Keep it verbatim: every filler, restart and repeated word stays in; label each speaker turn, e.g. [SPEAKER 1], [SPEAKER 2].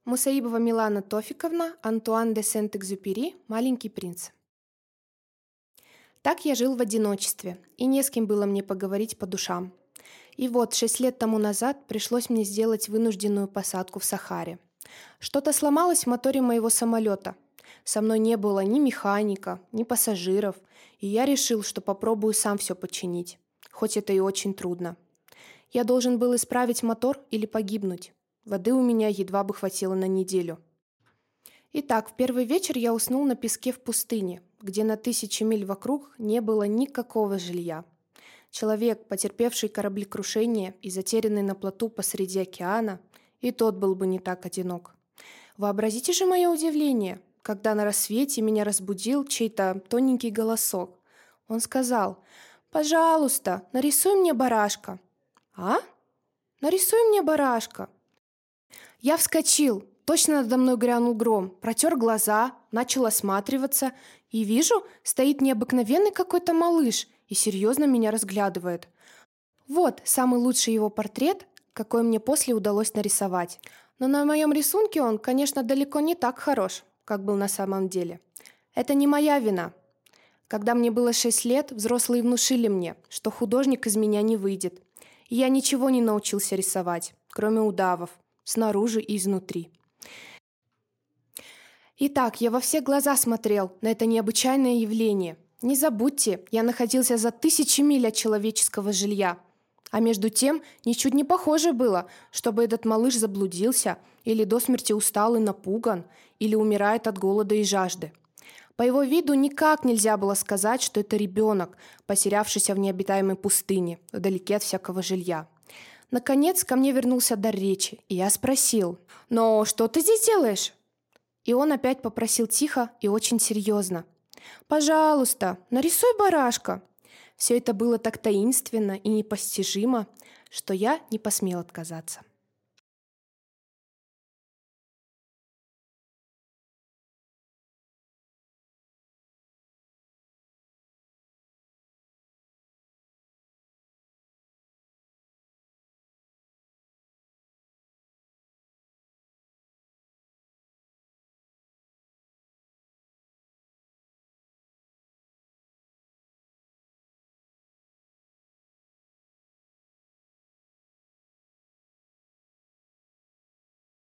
[SPEAKER 1] Мусаибова Милана Тофиковна, Антуан де Сент-Экзюпери «Маленький принц». Так я жил в одиночестве, и не с кем было мне поговорить по душам. И вот, шесть лет тому назад пришлось мне сделать вынужденную посадку в Сахаре. Что-то сломалось в моторе моего самолета. Со мной не было ни механика, ни пассажиров, и я решил, что попробую сам все починить, хоть это и очень трудно. Я должен был исправить мотор или погибнуть. Воды у меня едва бы хватило на неделю. Итак, в первый вечер я уснул на песке в пустыне, где на тысячи миль вокруг не было никакого жилья. Человек, потерпевший кораблекрушение и затерянный на плоту посреди океана, и тот был бы не так одинок. Вообразите же мое удивление, когда на рассвете меня разбудил чей-то тоненький голосок. Он сказал: «Пожалуйста, нарисуй мне барашка». «А? Нарисуй мне барашка». Я вскочил, точно надо мной грянул гром, протер глаза, начал осматриваться и вижу, стоит необыкновенный какой-то малыш и серьезно меня разглядывает. Вот самый лучший его портрет, какой мне после удалось нарисовать. Но на моем рисунке он, конечно, далеко не так хорош, как был на самом деле. Это не моя вина. Когда мне было шесть лет, взрослые внушили мне, что художник из меня не выйдет. И я ничего не научился рисовать, кроме удавов, снаружи и изнутри. Итак, я во все глаза смотрел на это необычайное явление. Не забудьте, я находился за тысячи миль от человеческого жилья. А между тем, ничуть не похоже было, чтобы этот малыш заблудился, или до смерти устал и напуган, или умирает от голода и жажды. По его виду никак нельзя было сказать, что это ребенок, потерявшийся в необитаемой пустыне, вдалеке от всякого жилья. Наконец ко мне вернулся дар речи, и я спросил: «Но что ты здесь делаешь?» И он опять попросил тихо и очень серьезно: «Пожалуйста, нарисуй барашка». Все это было так таинственно и непостижимо, что я не посмел отказаться.